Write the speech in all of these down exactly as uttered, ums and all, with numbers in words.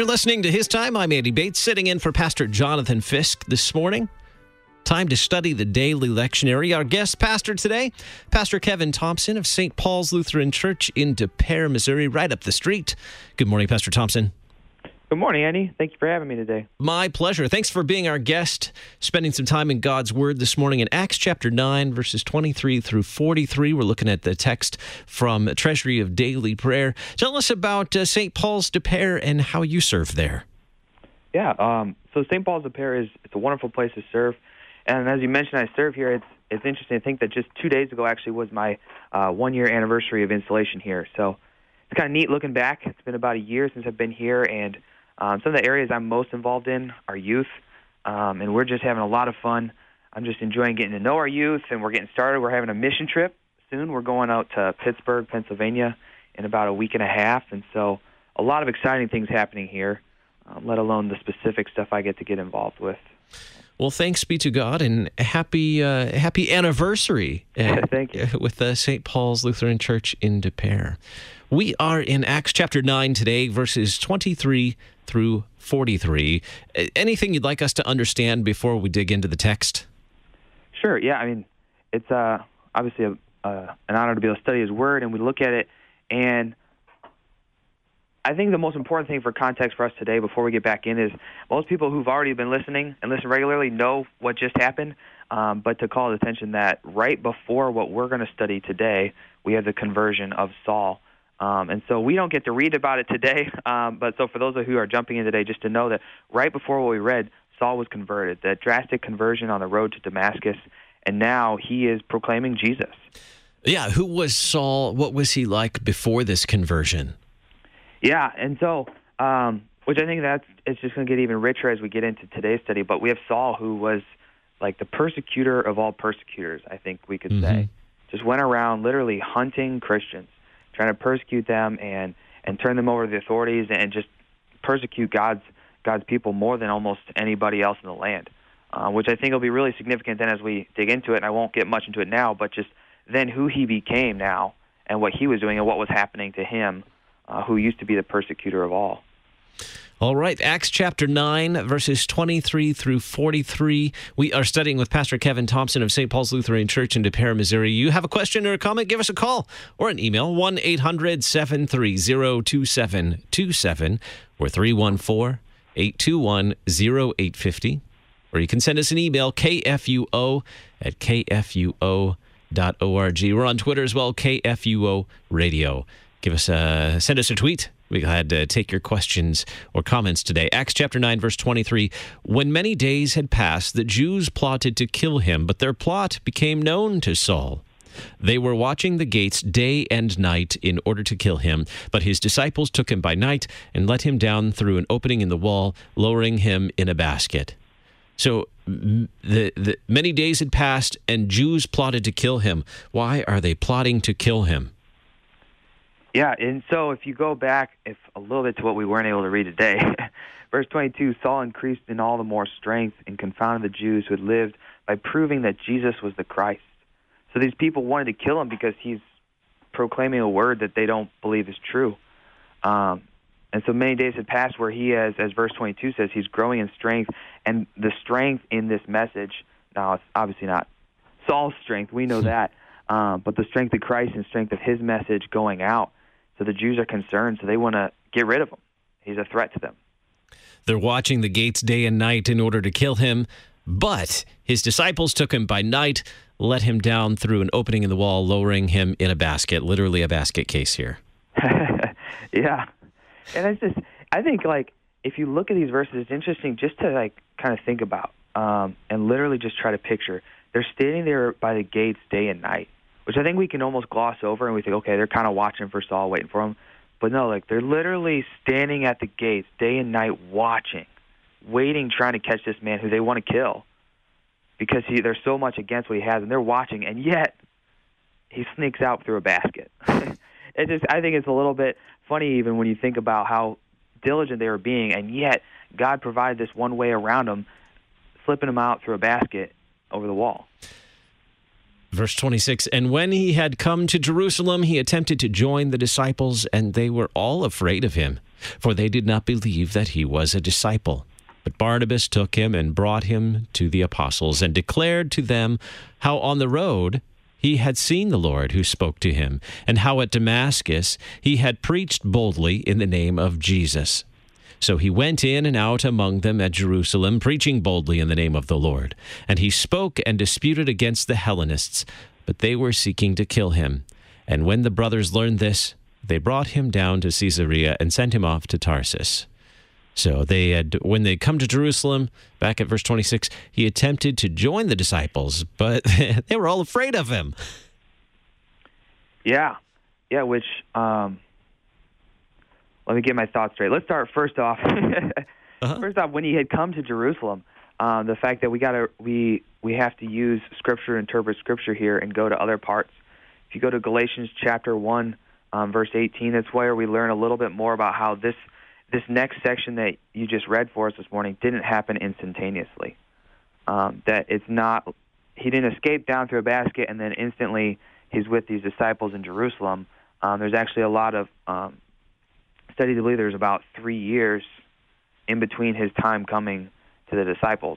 You're listening to His Time. I'm Andy Bates, sitting in for Pastor Jonathan Fisk this morning. Time to study the daily lectionary. Our guest pastor today, Pastor Kevin Thompson of Saint Paul's Lutheran Church in Des Peres, Missouri, right up the street. Good morning, Pastor Thompson. Good morning, Andy. Thank you for having me today. My pleasure. Thanks for being our guest, spending some time in God's Word this morning in Acts chapter nine, verses twenty-three through forty-three. We're looking at the text from Treasury of Daily Prayer. Tell us about uh, Saint Paul's Des Peres and how you serve there. Yeah, um, so Saint Paul's Des Peres is it's a wonderful place to serve. And as you mentioned, I serve here. It's it's interesting to think that just two days ago actually was my uh, one-year anniversary of installation here. So it's kind of neat looking back. It's been about a year since I've been here, and um, some of the areas I'm most involved in are youth, um, and we're just having a lot of fun. I'm just enjoying getting to know our youth, and we're getting started. We're having a mission trip soon. We're going out to Pittsburgh, Pennsylvania in about a week and a half, and so a lot of exciting things happening here, um, let alone the specific stuff I get to get involved with. Well, thanks be to God, and happy uh, happy anniversary uh, Thank you. with uh, Saint Paul's Lutheran Church in Des Peres. We are in Acts chapter nine today, verses twenty-three through forty-three. Uh, anything you'd like us to understand before we dig into the text? Sure, yeah. I mean, it's uh, obviously a, uh, an honor to be able to study His Word, and we look at it, and I think the most important thing for context for us today before we get back in is most people who've already been listening and listen regularly know what just happened, um, but to call attention that right before what we're going to study today, we have the conversion of Saul. Um, and so we don't get to read about it today, um, but so for those of you who are jumping in today, just to know that right before what we read, Saul was converted, that drastic conversion on the road to Damascus, and now he is proclaiming Jesus. Yeah, who was Saul? What was he like before this conversion? Yeah, and so, um, which I think that's it's just going to get even richer as we get into today's study. But we have Saul, who was like the persecutor of all persecutors, I think we could mm-hmm. say. Just went around literally hunting Christians, trying to persecute them and, and turn them over to the authorities and just persecute God's God's people more than almost anybody else in the land, uh, which I think will be really significant then as we dig into it. And I won't get much into it now, but just then who he became now and what he was doing and what was happening to him. Uh, who used to be the persecutor of all. All right, Acts chapter nine, verses twenty-three through forty-three. We are studying with Pastor Kevin Thompson of Saint Paul's Lutheran Church in Des Peres, Missouri. You have a question or a comment, give us a call or an email, one eight hundred seven three zero two seven two seven or three one four eight two one zero eight five zero. Or you can send us an email, k f u o at k f u o dot org. We're on Twitter as well, K F U O Radio. Give us a, send us a tweet. We're glad to take your questions or comments today. Acts chapter nine, verse twenty-three. When many days had passed, the Jews plotted to kill him, but their plot became known to Saul. They were watching the gates day and night in order to kill him, but his disciples took him by night and let him down through an opening in the wall, lowering him in a basket. So the, the many days had passed, and Jews plotted to kill him. Why are they plotting to kill him? Yeah, and so if you go back if a little bit to what we weren't able to read today, verse twenty-two, Saul increased in all the more strength and confounded the Jews who had lived by proving that Jesus was the Christ. So these people wanted to kill him because he's proclaiming a word that they don't believe is true. Um, and so many days had passed where he has, as verse twenty-two says, he's growing in strength, and the strength in this message, now it's obviously not Saul's strength, we know that, um, but the strength of Christ and strength of his message going out. So the Jews are concerned, so they want to get rid of him. He's a threat to them. They're watching the gates day and night in order to kill him, but his disciples took him by night, let him down through an opening in the wall, lowering him in a basket, literally a basket case here. Yeah. And it's just, I think, like, if you look at these verses, it's interesting just to, like, kind of think about um, and literally just try to picture. They're standing there by the gates day and night, which I think we can almost gloss over, and we think, okay, they're kind of watching for Saul, waiting for him. But no, like, they're literally standing at the gates day and night watching, waiting, trying to catch this man who they want to kill because he, there's so much against what he has, and they're watching, and yet he sneaks out through a basket. It just, I think it's a little bit funny even when you think about how diligent they were being, and yet God provided this one way around them, slipping them out through a basket over the wall. Verse twenty-six, and when he had come to Jerusalem, he attempted to join the disciples, and they were all afraid of him. for they did not believe that he was a disciple. But Barnabas took him and brought him to the apostles and declared to them how on the road he had seen the Lord who spoke to him, and how at Damascus he had preached boldly in the name of Jesus. So he went in and out among them at Jerusalem, preaching boldly in the name of the Lord. And he spoke and disputed against the Hellenists, but they were seeking to kill him. And when the brothers learned this, they brought him down to Caesarea and sent him off to Tarsus. So they had, when they come to Jerusalem, back at verse twenty-six, he attempted to join the disciples, but they were all afraid of him. Yeah, yeah. Which, um, let me get my thoughts straight. Let's start first off. uh-huh. First off, when he had come to Jerusalem, um, the fact that we gotta we we have to use Scripture, interpret Scripture here, and go to other parts. If you go to Galatians chapter one, um, verse eighteen, that's where we learn a little bit more about how this. This next section that you just read for us this morning didn't happen instantaneously. Um, that it's not, he didn't escape down through a basket and then instantly he's with these disciples in Jerusalem. Um, there's actually a lot of um, study to believe there's about three years in between his time coming to the disciples.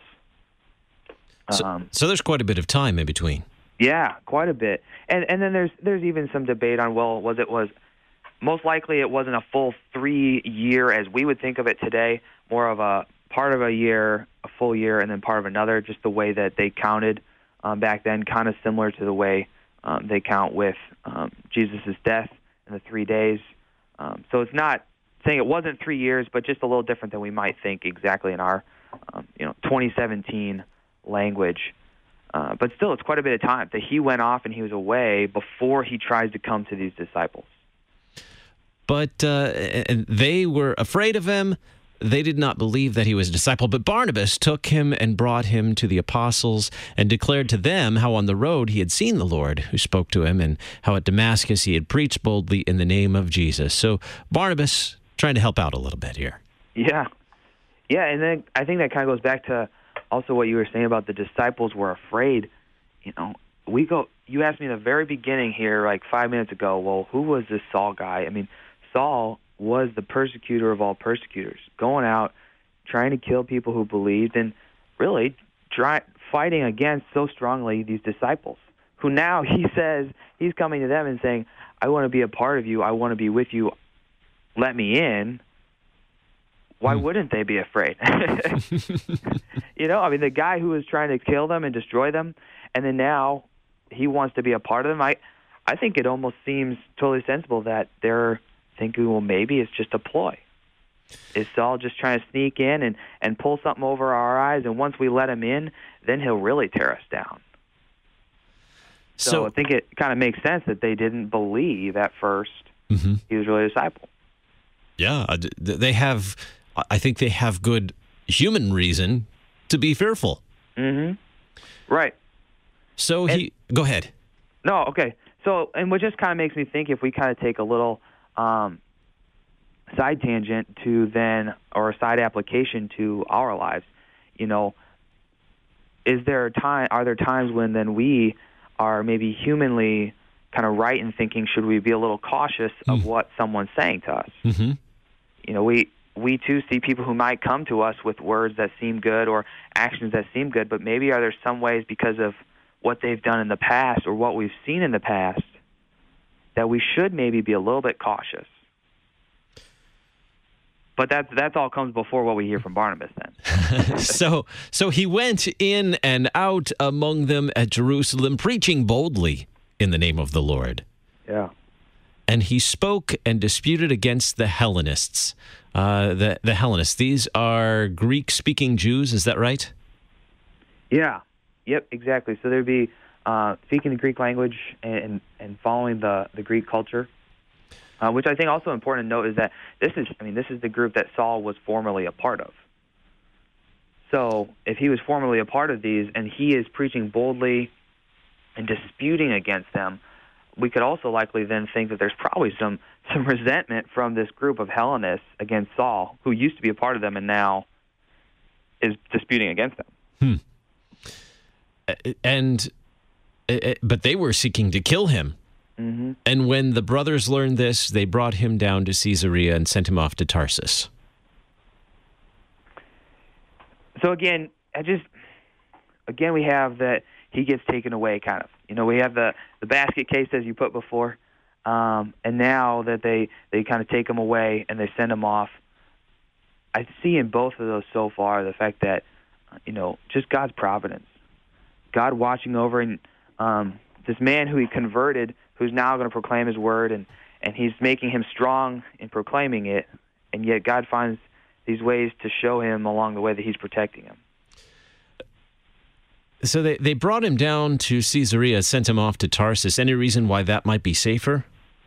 So, Um, so there's quite a bit of time in between. Yeah, quite a bit. And and then there's there's even some debate on, well, was it was most likely it wasn't a full three year as we would think of it today, more of a part of a year, a full year, and then part of another, just the way that they counted um, back then, kind of similar to the way um, they count with um, Jesus' death and the three days. Um, so it's not saying it wasn't three years, but just a little different than we might think exactly in our um, you know twenty seventeen language. Uh, but still, it's quite a bit of time that he went off and he was away before he tries to come to these disciples. But uh, and they were afraid of him. They did not believe that he was a disciple. But Barnabas took him and brought him to the apostles and declared to them how on the road he had seen the Lord who spoke to him, and how at Damascus he had preached boldly in the name of Jesus. So Barnabas trying to help out a little bit here. Yeah. Yeah, and then I think that kind of goes back to also what you were saying about the disciples were afraid. You know, we go. You asked me in the very beginning here, like five minutes ago, well, who was this Saul guy? I mean, Saul was the persecutor of all persecutors, going out, trying to kill people who believed, and really try, fighting against so strongly these disciples, who now he says, he's coming to them and saying, I want to be a part of you, I want to be with you, let me in. Why wouldn't they be afraid? You know, I mean, the guy who was trying to kill them and destroy them, and then now he wants to be a part of them. I, I think it almost seems totally sensible that they're thinking, well, maybe it's just a ploy. Is Saul just trying to sneak in and, and pull something over our eyes, and once we let him in, then he'll really tear us down? So, so I think it kind of makes sense that they didn't believe at first mm-hmm. he was really a disciple. Yeah, they have, I think they have good human reason to be fearful. Mm-hmm. Right. So and, he, go ahead. No, okay. So, and what just kind of makes me think, if we kind of take a little um, side tangent to then, or a side application to our lives, you know, is there a time, are there times when then we are maybe humanly kind of right in thinking, should we be a little cautious of mm. what someone's saying to us? Mm-hmm. You know, we we too see people who might come to us with words that seem good or actions that seem good, but maybe are there some ways, because of what they've done in the past or what we've seen in the past, that we should maybe be a little bit cautious? But that that all comes before what we hear from Barnabas then. so so he went in and out among them at Jerusalem, preaching boldly in the name of the Lord. Yeah. And he spoke and disputed against the Hellenists. Uh, the, the Hellenists, these are Greek-speaking Jews, is that right? Yeah. Yep, exactly. So there'd be uh, speaking the Greek language and and following the, the Greek culture, uh, which I think also important to note is that this is, I mean, this is the group that Saul was formerly a part of. So if he was formerly a part of these and he is preaching boldly and disputing against them, we could also likely then think that there's probably some, some resentment from this group of Hellenists against Saul, who used to be a part of them and now is disputing against them. Hmm. And, but they were seeking to kill him. Mm-hmm. And when the brothers learned this, they brought him down to Caesarea and sent him off to Tarsus. So again, I just again we have that he gets taken away, kind of. You know, we have the, the basket case as you put before, um, and now that they, they kind of take him away and they send him off. I see in both of those so far the fact that, you know, just God's providence, God watching over and um, this man who he converted, who's now going to proclaim his word, and, and he's making him strong in proclaiming it, and yet God finds these ways to show him along the way that he's protecting him. So they, they brought him down to Caesarea, sent him off to Tarsus. Any reason why that might be safer?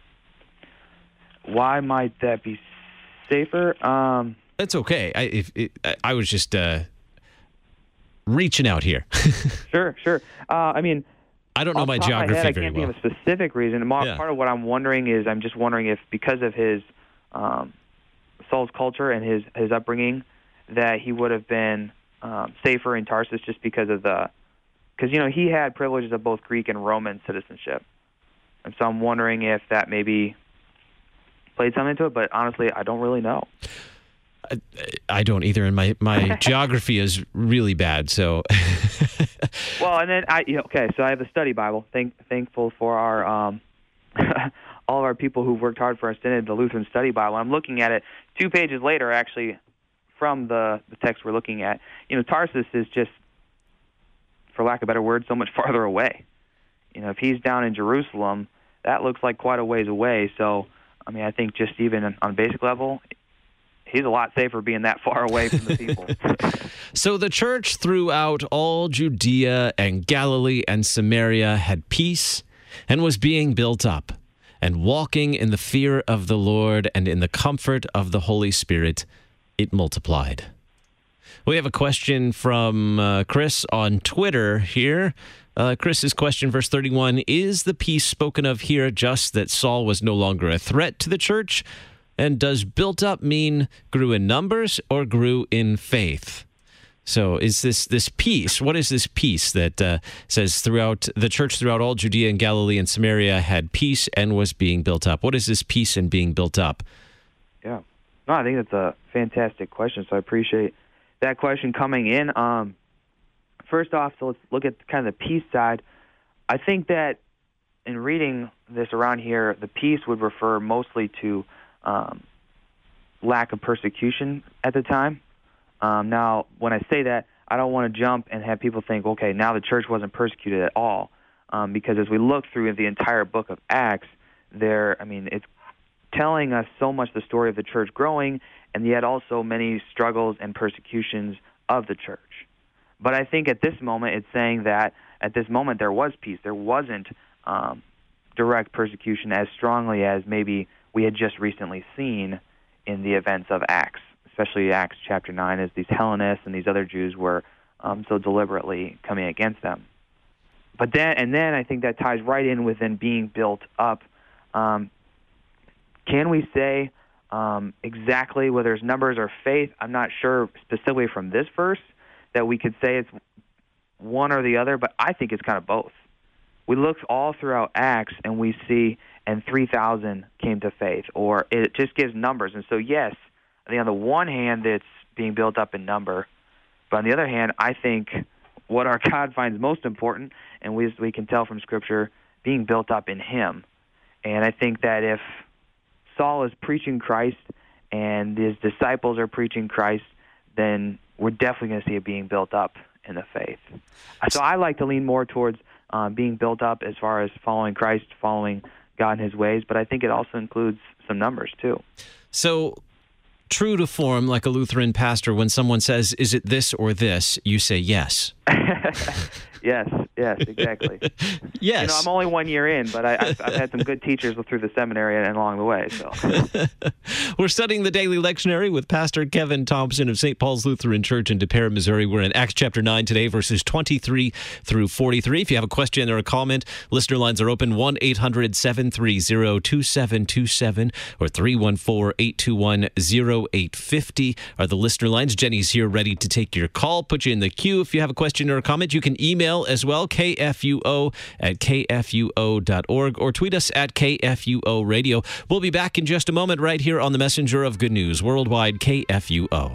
Why might that be safer? Um, That's okay. I, if, it, I was just uh, reaching out here. Sure, sure. Uh, I mean, I don't know my geography my head, very I can't well. think of a specific reason. Yeah. Part of what I'm wondering is I'm just wondering if because of his um, Saul's culture and his, his upbringing that he would have been um, safer in Tarsus just because of the because you know he had privileges of both Greek and Roman citizenship, and so I'm wondering if that maybe played something into it. But honestly, I don't really know. I, I don't either, and my, my geography is really bad. So, well, and then I you know, okay, so I have the study Bible. Thank, thankful for our um, all of our people who've worked hard for our synod, the Lutheran Study Bible. I'm looking at it two pages later, actually, from the the text we're looking at. You know, Tarsus is just, for lack of a better word, so much farther away. You know, if he's down in Jerusalem, that looks like quite a ways away. So, I mean, I think just even on a basic level, he's a lot safer being that far away from the people. So the church throughout all Judea and Galilee and Samaria had peace and was being built up, and walking in the fear of the Lord and in the comfort of the Holy Spirit, it multiplied. We have a question from uh, Chris on Twitter here. Uh, Chris's question, verse thirty-one, is the peace spoken of here just that Saul was no longer a threat to the church? And does built up mean grew in numbers or grew in faith? So is this this peace, what is this peace that uh, says throughout the church throughout all Judea and Galilee and Samaria had peace and was being built up? What is this peace and being built up? Yeah. No, I think that's a fantastic question, so I appreciate that question coming in. Um, first off, so let's look at kind of the peace side. I think that in reading this around here, the peace would refer mostly to um, lack of persecution at the time. Um, now, when I say that, I don't want to jump and have people think, okay, now the church wasn't persecuted at all, um, because as we look through the entire book of Acts, there, I mean, it's telling us so much the story of the church growing, and yet also many struggles and persecutions of the church. But I think at this moment, it's saying that at this moment there was peace. There wasn't um, direct persecution as strongly as maybe we had just recently seen in the events of Acts, especially Acts chapter nine, as these Hellenists and these other Jews were um, so deliberately coming against them. But then, and then I think that ties right in with then being built up. Um, can we say um, exactly whether it's numbers or faith? I'm not sure specifically from this verse that we could say it's one or the other, but I think it's kind of both. We look all throughout Acts and we see, and three thousand came to faith, or it just gives numbers. And so, yes, I think on the one hand, it's being built up in number, but on the other hand, I think what our God finds most important, and we, we can tell from Scripture, being built up in Him. And I think that if Saul is preaching Christ and his disciples are preaching Christ, then we're definitely going to see it being built up in the faith. So I like to lean more towards um, being built up as far as following Christ, following God in His ways, but I think it also includes some numbers too. So, true to form, like a Lutheran pastor, when someone says, is it this or this, you say yes. Yes, yes, exactly. Yes. You know, I'm only one year in, but I, I've, I've had some good teachers through the seminary and along the way. So, we're studying the Daily Lectionary with Pastor Kevin Thompson of Saint Paul's Lutheran Church in Des Peres, Missouri. We're in Acts chapter nine today, verses twenty-three through forty-three. If you have a question or a comment, listener lines are open, one eight hundred seven three zero two seven two seven or three one four eight two one zero eight five zero are the listener lines. Jenny's here ready to take your call, put you in the queue. If you have a question or a comment, you can email as well, K F U O at K F U O dot org, or tweet us at K F U O Radio. We'll be back in just a moment right here on the Messenger of Good News, Worldwide K F U O.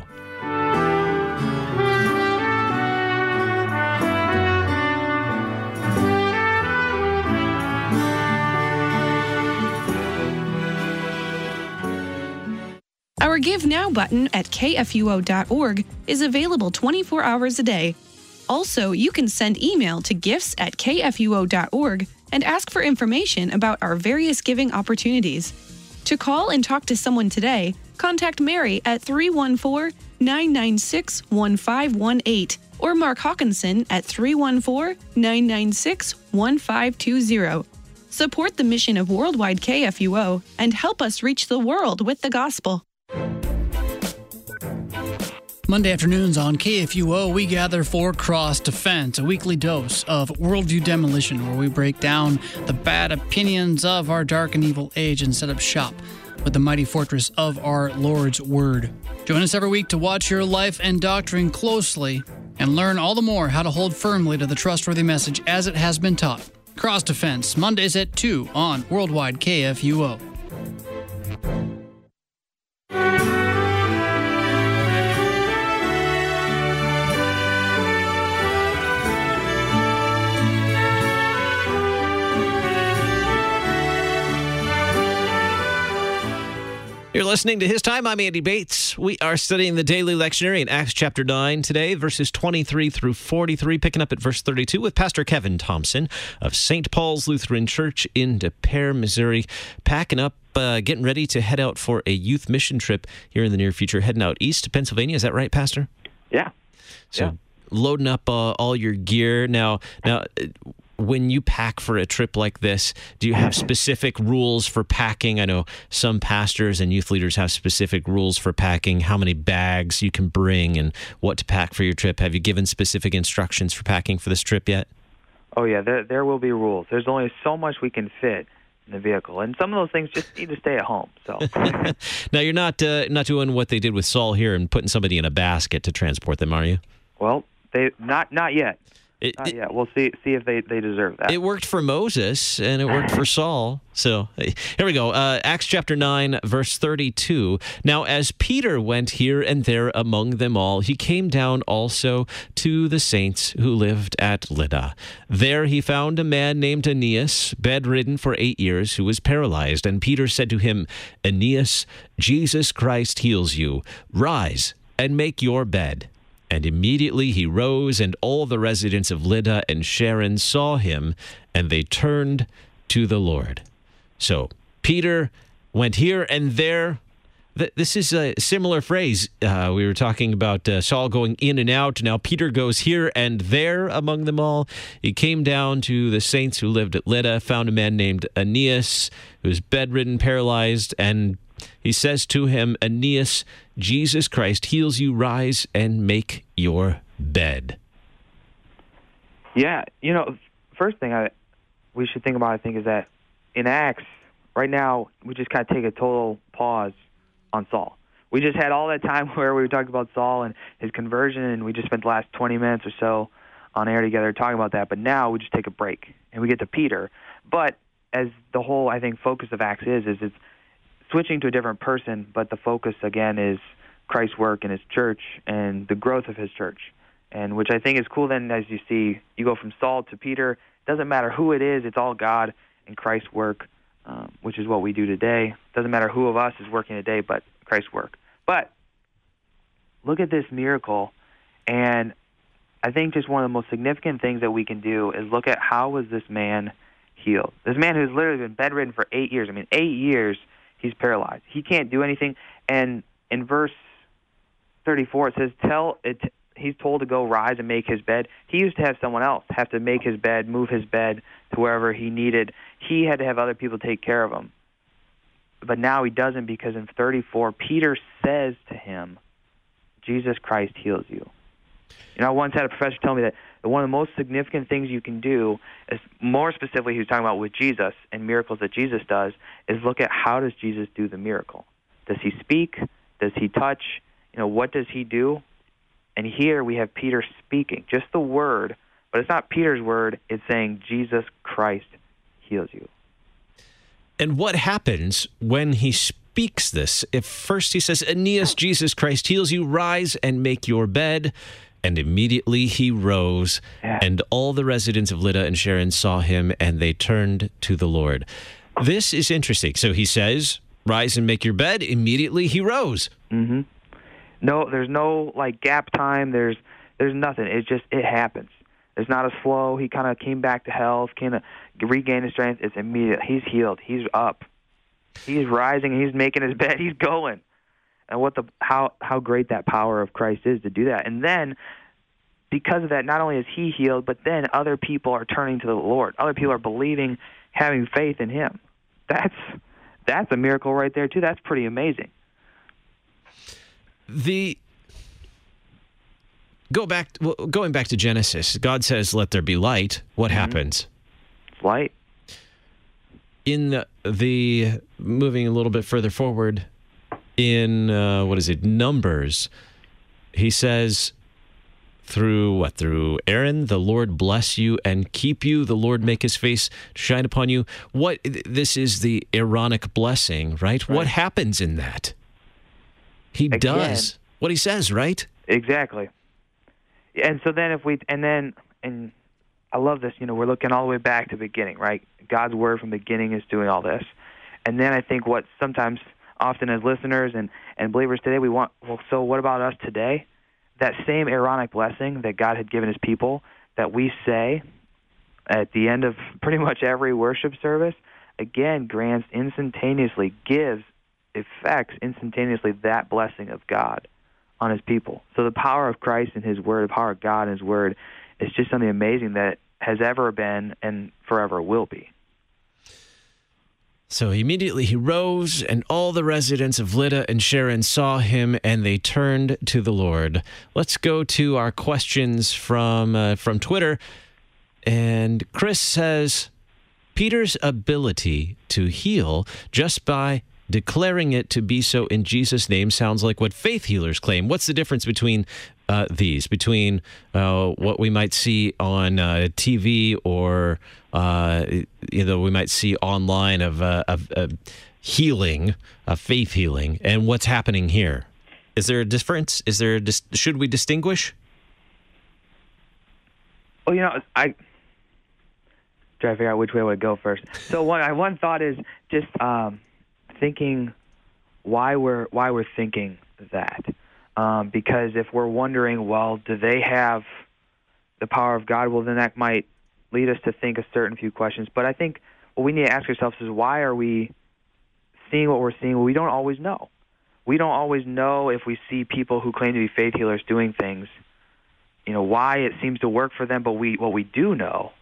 Our Give Now button at K F U O dot org is available twenty-four hours a day. Also, you can send email to gifts at K F U O dot org and ask for information about our various giving opportunities. To call and talk to someone today, contact Mary at three one four, nine nine six, one five one eight or Mark Hawkinson at three one four, nine nine six, one five two zero. Support the mission of Worldwide K F U O and help us reach the world with the gospel. Monday afternoons on K F U O, we gather for Cross Defense, a weekly dose of Worldview Demolition, where we break down the bad opinions of our dark and evil age and set up shop with the mighty fortress of our Lord's Word. Join us every week to watch your life and doctrine closely and learn all the more how to hold firmly to the trustworthy message as it has been taught. Cross Defense, Mondays at two on Worldwide K F U O. You're listening to His Time. I'm Andy Bates. We are studying the daily lectionary in Acts chapter nine today, verses twenty-three through forty-three, picking up at verse thirty-two with Pastor Kevin Thompson of Saint Paul's Lutheran Church in Des Peres, Missouri, packing up, uh, getting ready to head out for a youth mission trip here in the near future, heading out east to Pennsylvania. Is that right, Pastor? Yeah. So yeah. Loading up uh, all your gear. Now, now. When you pack for a trip like this, do you have specific rules for packing? I know some pastors and youth leaders have specific rules for packing, how many bags you can bring and what to pack for your trip. Have you given specific instructions for packing for this trip yet? Oh, yeah, there, there will be rules. There's only so much we can fit in the vehicle, and some of those things just need to stay at home. So Now, you're not uh, not doing what they did with Saul here and putting somebody in a basket to transport them, are you? Well, they not not yet. It, Not it, yet. We'll see see if they, they deserve that. It worked for Moses, and it worked for Saul. So here we go. Uh, Acts chapter nine, verse thirty-two. Now, as Peter went here and there among them all, he came down also to the saints who lived at Lydda. There he found a man named Aeneas, bedridden for eight years, who was paralyzed. And Peter said to him, Aeneas, Jesus Christ heals you. Rise and make your bed. And immediately he rose, and all the residents of Lydda and Sharon saw him, and they turned to the Lord. So Peter went here and there. This is a similar phrase. Uh, we were talking about uh, Saul going in and out. Now Peter goes here and there among them all. He came down to the saints who lived at Lydda, found a man named Aeneas, who was bedridden, paralyzed, and he says to him, Aeneas, Jesus Christ heals you. Rise and make your bed. Yeah, you know, first thing I we should think about, I think, is that in Acts, right now, we just kind of take a total pause on Saul. We just had all that time where we were talking about Saul and his conversion, and we just spent the last twenty minutes or so on air together talking about that. But now we just take a break, and we get to Peter. But as the whole, I think, focus of Acts is, is it's switching to a different person, but the focus, again, is Christ's work in his church and the growth of his church, and which I think is cool. Then as you see, you go from Saul to Peter. It doesn't matter who it is. It's all God and Christ's work, um, which is what we do today. It doesn't matter who of us is working today, but Christ's work. But look at this miracle, and I think just one of the most significant things that we can do is look at how was this man healed. This man who's literally been bedridden for eight years. I mean, eight years he's paralyzed. He can't do anything. And in verse thirty-four, it says, "Tell it." He's told to go rise and make his bed. He used to have someone else have to make his bed, move his bed to wherever he needed. He had to have other people take care of him. But now he doesn't, because in thirty-four, Peter says to him, Jesus Christ heals you. You know, I once had a professor tell me that one of the most significant things you can do, is more specifically he was talking about with Jesus and miracles that Jesus does, is look at how does Jesus do the miracle. Does he speak? Does he touch? You know, what does he do? And here we have Peter speaking. Just the word But it's not Peter's word. It's saying Jesus Christ heals you. And what happens when he speaks this? If first he says, Aeneas, Jesus Christ heals you, rise and make your bed. And immediately he rose, yeah. and all the residents of Lydda and Sharon saw him, and they turned to the Lord. This is interesting. So he says, rise and make your bed. Immediately he rose. Mm-hmm. No, there's no like gap time. There's there's nothing. It just, it happens. It's not a slow, he kind of came back to health, kind of regained his strength. It's immediate. He's healed. He's up. He's rising. He's making his bed. He's going. And what the how how great that power of Christ is to do that. And then, because of that, not only is he healed, but then other people are turning to the Lord. Other people are believing, having faith in him. That's that's a miracle right there, too. That's pretty amazing. The go back well, going back to Genesis, God says, "Let there be light." What mm-hmm. happens? Light. In the, the moving a little bit further forward, in uh, what is it, Numbers, he says, through what? Through Aaron, the Lord bless you and keep you. The Lord make his face shine upon you. What? This is the Aaronic blessing, right? right. What happens in that? He Again, does what he says, right? Exactly. And so then if we, and then, and I love this, you know, we're looking all the way back to the beginning, right? God's word from the beginning is doing all this. And then I think what sometimes, often as listeners and, and believers today, we want, well, so what about us today? That same Aaronic blessing that God had given his people that we say at the end of pretty much every worship service, again, grants instantaneously, gives, effects instantaneously that blessing of God on his people. So the power of Christ and his word, the power of God and his word is just something amazing that has ever been and forever will be. So immediately he rose, and all the residents of Lydda and Sharon saw him, and they turned to the Lord. Let's go to our questions from uh, from Twitter. And Chris says, Peter's ability to heal just by declaring it to be so in Jesus' name sounds like what faith healers claim. What's the difference between uh, these, between uh, what we might see on uh, T V or uh, you know we might see online of, uh, of, of healing, of faith healing, and what's happening here? Is there a difference? Is there a dis- should we distinguish? Well, you know, I try to figure out which way I would go first. So one, I, one thought is just um, thinking why we're why we're thinking that. Um, because if we're wondering, well, do they have the power of God? Well, then that might lead us to think a certain few questions. But I think what we need to ask ourselves is, why are we seeing what we're seeing? Well, we don't always know. We don't always know if we see people who claim to be faith healers doing things, you know, why it seems to work for them. But we, what we do know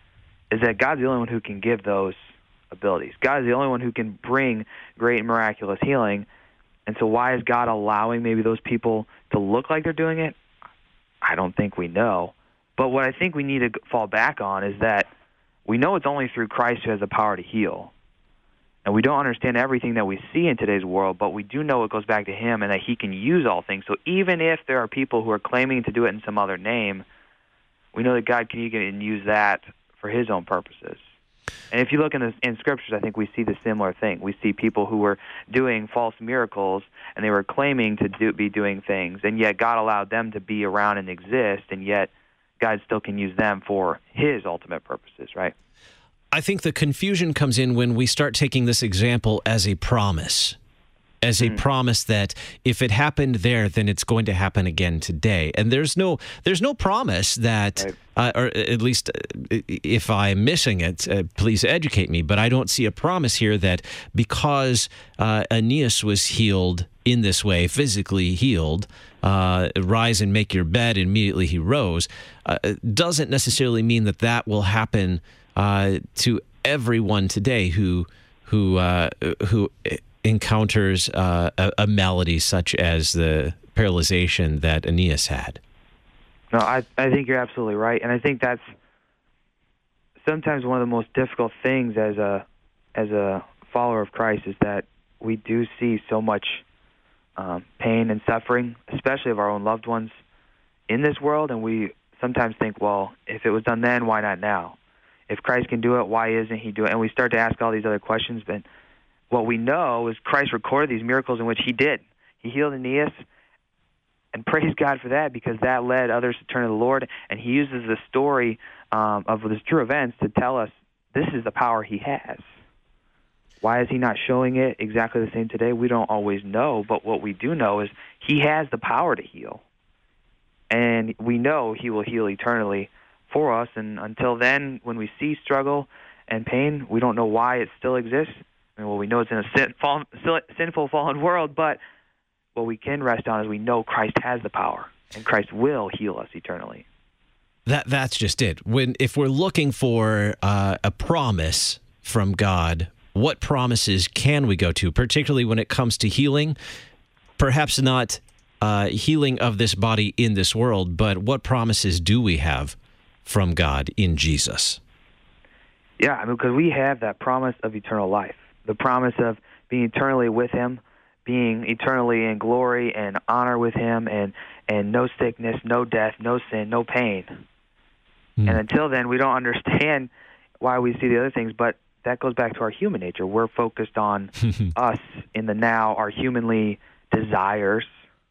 is that God's the only one who can give those abilities. God is the only one who can bring great and miraculous healing. And so why is God allowing maybe those people to look like they're doing it? I don't think we know. But what I think we need to fall back on is that we know it's only through Christ who has the power to heal. And we don't understand everything that we see in today's world, but we do know it goes back to him and that he can use all things. So even if there are people who are claiming to do it in some other name, we know that God can even use that for his own purposes. And if you look in the in scriptures, I think we see the similar thing. We see people who were doing false miracles, and they were claiming to do, be doing things, and yet God allowed them to be around and exist, and yet God still can use them for his ultimate purposes, right? I think the confusion comes in when we start taking this example as a promise. As a mm. promise that if it happened there, then it's going to happen again today. And there's no there's no promise that, right. uh, or at least uh, if I'm missing it, uh, please educate me. But I don't see a promise here that because uh, Aeneas was healed in this way, physically healed, uh, rise and make your bed, and immediately he rose, uh, doesn't necessarily mean that that will happen uh, to everyone today who who uh, who. encounters uh, a, a malady such as the paralyzation that Aeneas had. No, I, I think you're absolutely right. And I think that's sometimes one of the most difficult things as a as a follower of Christ is that we do see so much um, pain and suffering, especially of our own loved ones in this world, and we sometimes think, well, if it was done then, why not now? If Christ can do it, why isn't he doing it? And we start to ask all these other questions, but what we know is Christ recorded these miracles in which he did. He healed Aeneas, and praise God for that, because that led others to turn to the Lord, and he uses the story um, of these true events to tell us this is the power he has. Why is he not showing it exactly the same today? We don't always know, but what we do know is he has the power to heal. And we know he will heal eternally for us, and until then, when we see struggle and pain, we don't know why it still exists. I mean, well, we know it's in a sin, fall, sinful, fallen world, but what we can rest on is we know Christ has the power, and Christ will heal us eternally. That That's just it. When If we're looking for uh, a promise from God, what promises can we go to, particularly when it comes to healing? Perhaps not uh, healing of this body in this world, but what promises do we have from God in Jesus? Yeah, I mean, because we have that promise of eternal life, the promise of being eternally with him, being eternally in glory and honor with him, and, and no sickness, no death, no sin, no pain. Mm. And until then, we don't understand why we see the other things, but that goes back to our human nature. We're focused on us in the now, our humanly desires,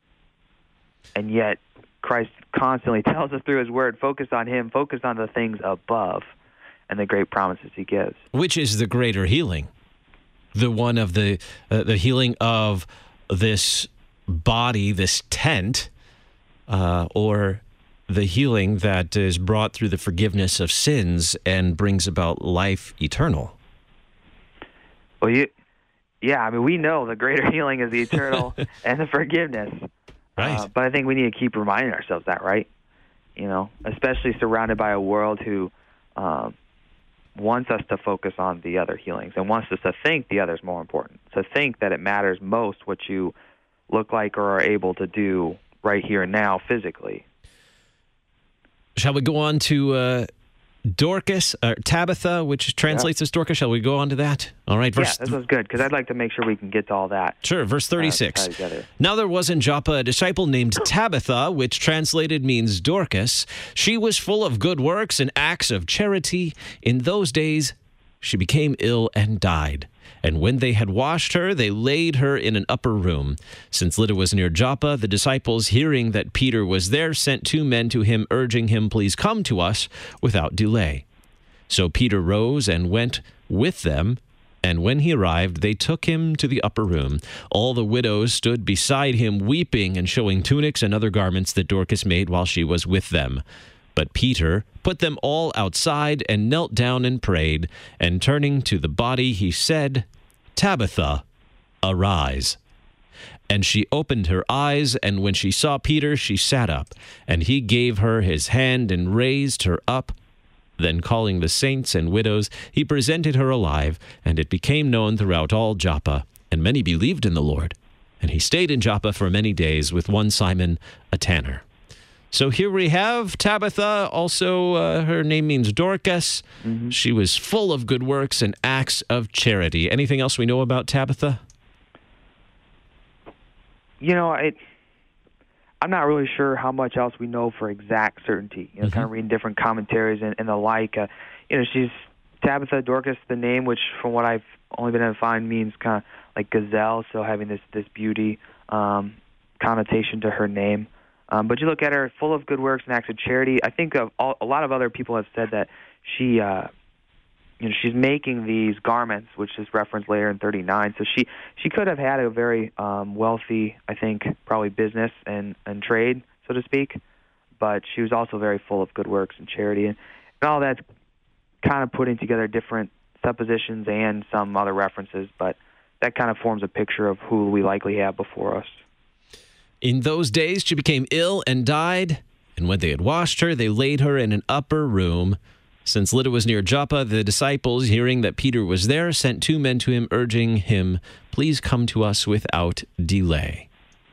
and yet Christ constantly tells us through his word, focus on him, focus on the things above and the great promises he gives. Which is the greater healing? The one of the uh, the healing of this body, this tent, uh, or the healing that is brought through the forgiveness of sins and brings about life eternal? Well, you, yeah, I mean, we know the greater healing is the eternal and the forgiveness. Right. Uh, but I think we need to keep reminding ourselves that, right? You know, especially surrounded by a world who um, wants us to focus on the other healings and wants us to think the other is more important, to think that it matters most what you look like or are able to do right here and now physically. Shall we go on to uh, Dorcas, or Tabitha, which translates yeah. as Dorcas? Shall we go on to that? All right. Verse yeah, this was good, because I'd like to make sure we can get to all that. Sure. Verse thirty-six. Uh, now there was in Joppa a disciple named Tabitha, which translated means Dorcas. She was full of good works and acts of charity. In those days she became ill and died. And when they had washed her, they laid her in an upper room. Since Lydda was near Joppa, the disciples, hearing that Peter was there, sent two men to him, urging him, please come to us without delay. So Peter rose and went with them, and when he arrived, they took him to the upper room. All the widows stood beside him, weeping and showing tunics and other garments that Dorcas made while she was with them. But Peter put them all outside and knelt down and prayed, and turning to the body, he said, Tabitha, arise. And she opened her eyes, and when she saw Peter, she sat up. And he gave her his hand and raised her up. Then calling the saints and widows, he presented her alive, and it became known throughout all Joppa, and many believed in the Lord. And he stayed in Joppa for many days with one Simon, a tanner. So here we have Tabitha, also uh, her name means Dorcas. Mm-hmm. She was full of good works and acts of charity. Anything else we know about Tabitha? You know, it, I'm not really sure how much else we know for exact certainty. You know, mm-hmm. kind of reading different commentaries and, and the like. Uh, you know, she's Tabitha, Dorcas, the name, which from what I've only been able to find means kind of like gazelle, so having this, this beauty um, connotation to her name. Um, but you look at her, full of good works and acts of charity. I think of all, a lot of other people have said that she, uh, you know, she's making these garments, which is referenced later in thirty-nine. So she, she could have had a very um, wealthy, I think, probably business and, and trade, so to speak. But she was also very full of good works and charity, and, and all that's kind of putting together different suppositions and some other references. But that kind of forms a picture of who we likely have before us. In those days she became ill and died, and when they had washed her, they laid her in an upper room. Since Lydda was near Joppa, the disciples, hearing that Peter was there, sent two men to him, urging him, please come to us without delay.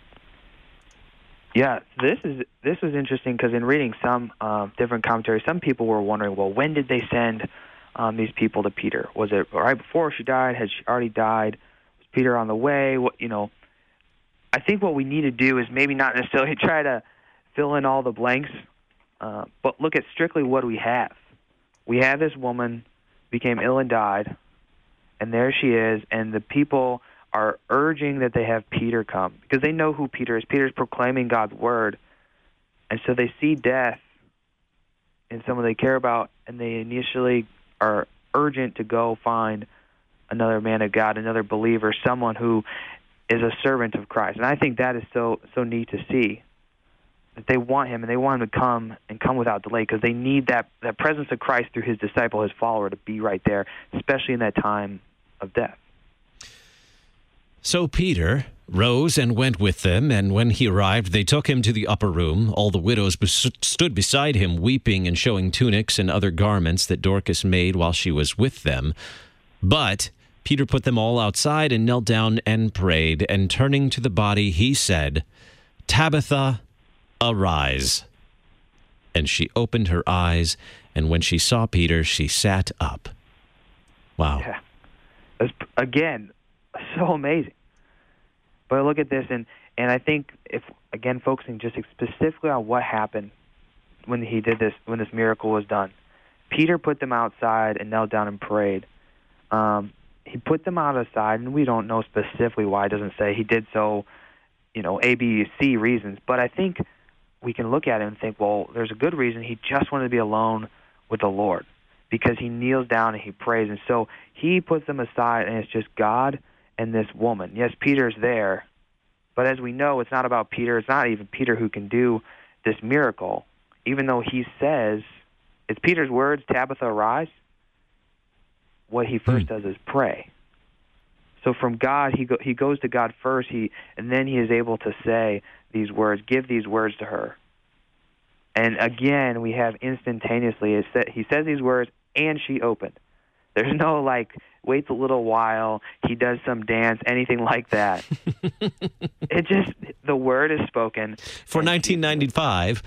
Yeah, this is this was interesting, because in reading some uh, different commentaries, some people were wondering, well, when did they send um, these people to Peter? Was it right before she died? Had she already died? Was Peter on the way? What, you know, I think what we need to do is maybe not necessarily try to fill in all the blanks Uh, but look at strictly what we have. We have this woman became ill and died, and there she is, and the people are urging that they have Peter come because they know who Peter is. Peter's proclaiming God's word, and so they see death in someone they care about, and they initially are urgent to go find another man of God, another believer, someone who is a servant of Christ. And I think that is so so neat to see, that they want him, and they want him to come and come without delay because they need that, that presence of Christ through his disciple, his follower, to be right there, especially in that time of death. So Peter rose and went with them, and when he arrived, they took him to the upper room. All the widows bes- stood beside him, weeping and showing tunics and other garments that Dorcas made while she was with them. But Peter put them all outside and knelt down and prayed, and turning to the body, he said, "Tabitha, arise." And she opened her eyes, and when she saw Peter, she sat up. Wow. Yeah. That's, again, so amazing. But look at this, and, and I think, if again, focusing just specifically on what happened when he did this, when this miracle was done. Peter put them outside and knelt down and prayed. Um, he put them outside, and we don't know specifically why. It doesn't say he did so, you know, A, B, C reasons. But I think we can look at it and think, well, there's a good reason. He just wanted to be alone with the Lord because he kneels down and he prays. And so he puts them aside, and it's just God and this woman. Yes, Peter's there, but as we know, it's not about Peter. It's not even Peter who can do this miracle, even though he says, it's Peter's words, "Tabitha, arise." What he first hmm. does is pray. So from God, he go, he goes to God first, he and then he is able to say these words, give these words to her. And again, we have instantaneously, it sa- he says these words, and she opened. There's no, like, waits a little while, he does some dance, anything like that. It just, the word is spoken. For nineteen ninety-five.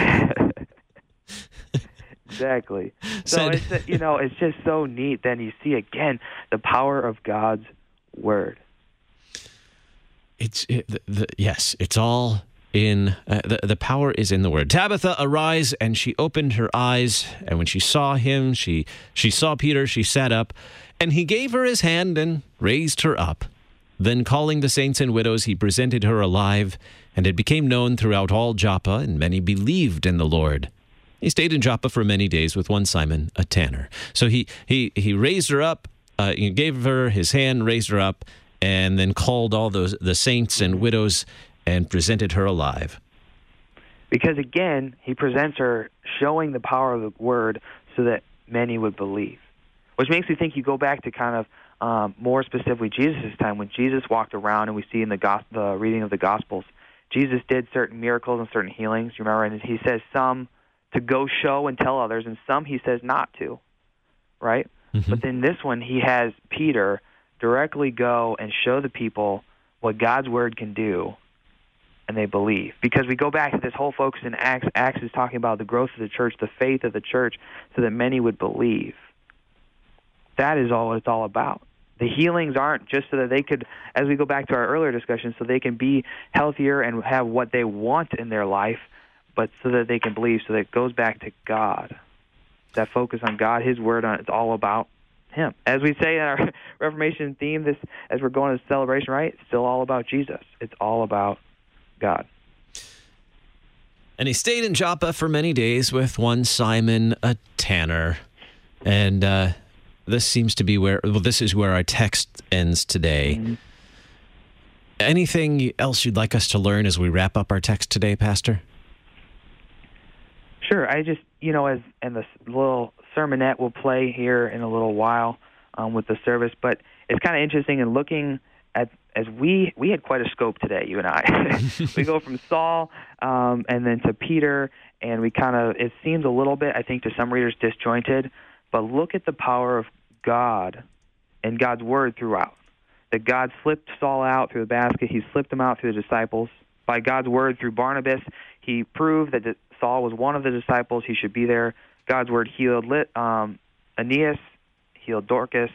Exactly. So, Said, it's, you know, it's just so neat. Then you see, again, the power of God's word. It's it, the, the, yes, it's all in uh, the the power is in the word. Tabitha, arise, and she opened her eyes, and when she saw him, she she saw Peter. She sat up, and he gave her his hand and raised her up. Then, calling the saints and widows, he presented her alive, and it became known throughout all Joppa, and many believed in the Lord. He stayed in Joppa for many days with one Simon, a tanner. So he he he raised her up. Uh, he gave her his hand, raised her up, and then called all those the saints and widows and presented her alive. Because again, he presents her showing the power of the word so that many would believe. Which makes me think you go back to kind of um, more specifically Jesus' time when Jesus walked around, and we see in the, gos- the reading of the Gospels, Jesus did certain miracles and certain healings, you remember? And he says some to go show and tell others, and some he says not to, right? Mm-hmm. But then this one, he has Peter directly go and show the people what God's word can do, and they believe. Because we go back to this whole focus in Acts. Acts is talking about the growth of the church, the faith of the church, so that many would believe. That is all it's all about. The healings aren't just so that they could, as we go back to our earlier discussion, so they can be healthier and have what they want in their life, but so that they can believe, so that it goes back to God. That focus on God, his word, on it's all about him. As we say in our Reformation theme, this as we're going to the celebration, right? It's still all about Jesus. It's all about God. And he stayed in Joppa for many days with one Simon, a tanner. And uh, this seems to be where, well, this is where our text ends today. Mm-hmm. Anything else you'd like us to learn as we wrap up our text today, Pastor? Sure. I just, you know, as and the little sermonette will play here in a little while um, with the service, but it's kind of interesting in looking at, as we, we had quite a scope today, you and I. We go from Saul um, and then to Peter, and we kind of, it seems a little bit, I think, to some readers disjointed, but look at the power of God and God's word throughout. That God slipped Saul out through the basket, he slipped him out through the disciples. By God's word through Barnabas, he proved that Saul was one of the disciples, he should be there. God's word healed um, Aeneas, healed Dorcas.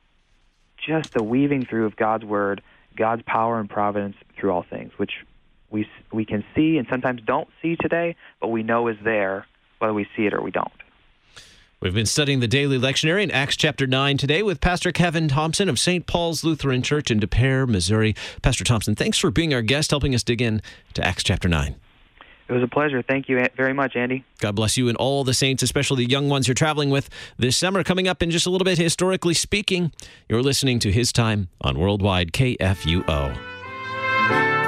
Just the weaving through of God's word, God's power and providence through all things, which we we can see and sometimes don't see today, but we know is there, whether we see it or we don't. We've been studying the daily lectionary in Acts chapter nine today with Pastor Kevin Thompson of Saint Paul's Lutheran Church in De Pere, Missouri. Pastor Thompson, thanks for being our guest, helping us dig in to Acts chapter nine. It was a pleasure. Thank you very much, Andy. God bless you and all the saints, especially the young ones you're traveling with this summer. Coming up in just a little bit, historically speaking, you're listening to His Time on Worldwide K F U O.